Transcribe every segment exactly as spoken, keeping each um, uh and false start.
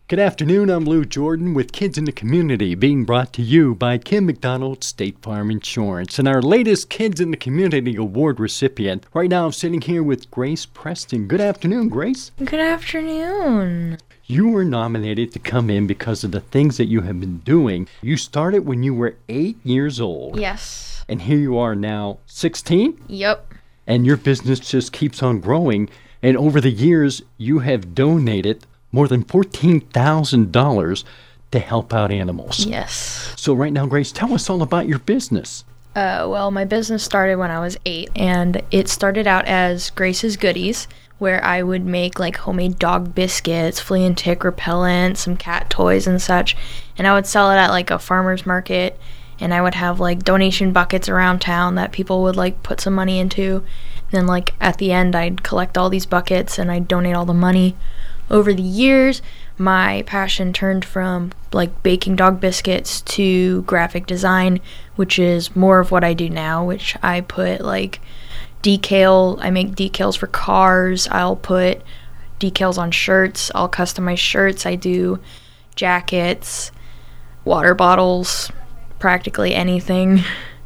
Good afternoon, I'm Lou Jordan with Kids in the Community, being brought to you by Kim McDonald State Farm Insurance. And our latest Kids in the Community Award recipient. Right now I'm sitting here with Grace Preston. Good afternoon, Grace. Good afternoon. You were nominated to come in because of the things that you have been doing. You started when you were eight years old. Yes. And here you are now sixteen? Yep. And your business just keeps on growing. And over the years, you have donated more than fourteen thousand dollars to help out animals. Yes. So right now, Grace, tell us all about your business. Uh, well, my business started when I was eight, and it started out as Grace's Goodies, where I would make like homemade dog biscuits, flea and tick repellent, some cat toys and such, and I would sell it at like a farmer's market, and I would have like donation buckets around town that people would like put some money into. Then like at the end, I'd collect all these buckets and I'd donate all the money. Over the years, my passion turned from like baking dog biscuits to graphic design, which is more of what I do now, which I put like decal, I make decals for cars, I'll put decals on shirts, I'll customize shirts, I do jackets, water bottles, practically anything.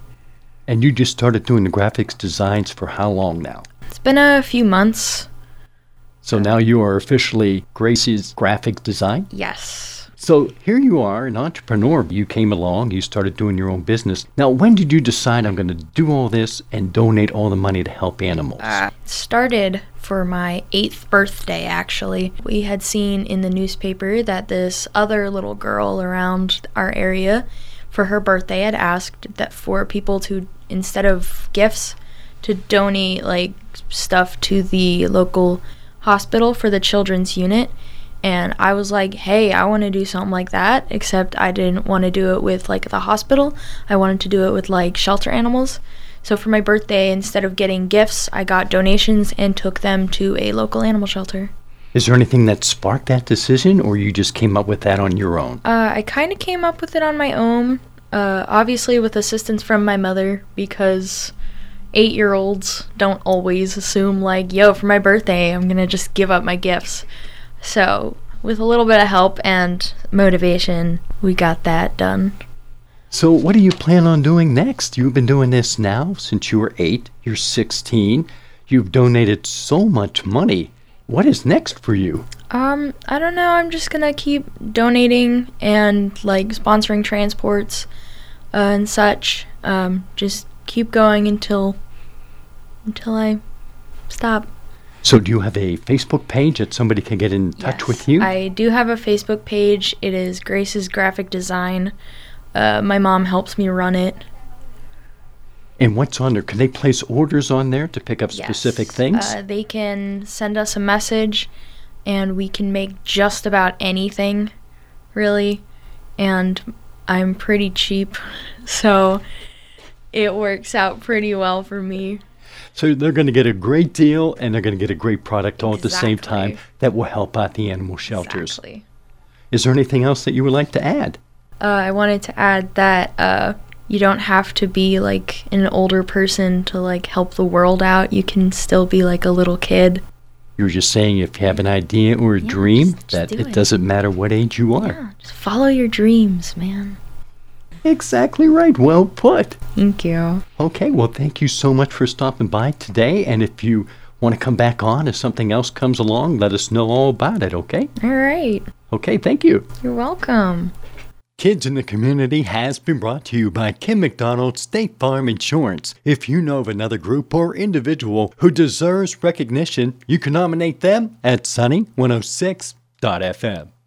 And you just started doing the graphics designs for how long now? It's been a few months. So now you are officially Grace's Graphic Design? Yes. So here you are, an entrepreneur. You came along, you started doing your own business. Now, when did you decide I'm going to do all this and donate all the money to help animals? Uh, it started for my eighth birthday, actually. We had seen in the newspaper that this other little girl around our area, for her birthday, had asked that for people to, instead of gifts, to donate like stuff to the local hospital for the children's unit. And I was like, hey, I want to do something like that, except I didn't want to do it with like the hospital. I wanted to do it with like shelter animals. So for my birthday, instead of getting gifts, I got donations and took them to a local animal shelter. Is there anything that sparked that decision, or you just came up with that on your own? Uh, I kind of came up with it on my own, uh, obviously with assistance from my mother, because eight-year-olds don't always assume like, yo, for my birthday, I'm gonna just give up my gifts. So with a little bit of help and motivation, we got that done. So what do you plan on doing next? You've been doing this now since you were eight. You're sixteen. You've donated so much money. What is next for you? Um, I don't know. I'm just gonna keep donating and like sponsoring transports uh, and such. Um, just keep going until until I stop. So do you have a Facebook page that somebody can get in touch Yes, with you? I do have a Facebook page. It is Grace's Graphic Design. Uh, my mom helps me run it. And what's on there? Can they place orders on there to pick up Yes. specific things? Uh, they can send us a message, and we can make just about anything, really. And I'm pretty cheap, so it works out pretty well for me. So they're going to get a great deal, and they're going to get a great product all at the same Exactly. time that will help out the animal shelters. Exactly. Is there anything else that you would like to add? Uh, I wanted to add that uh, you don't have to be like an older person to like help the world out. You can still be like a little kid. You were just saying if you have an idea or a Yeah, dream, just- just that do it it. doesn't matter what age you are. Yeah, just follow your dreams, man. Exactly right. Well put. Thank you. Okay, well, thank you so much for stopping by today. And if you want to come back on, if something else comes along, let us know all about it, okay? All right. Okay, thank you. You're welcome. Kids in the Community has been brought to you by Kim McDonald State Farm Insurance. If you know of another group or individual who deserves recognition, you can nominate them at sunny one oh six dot f m.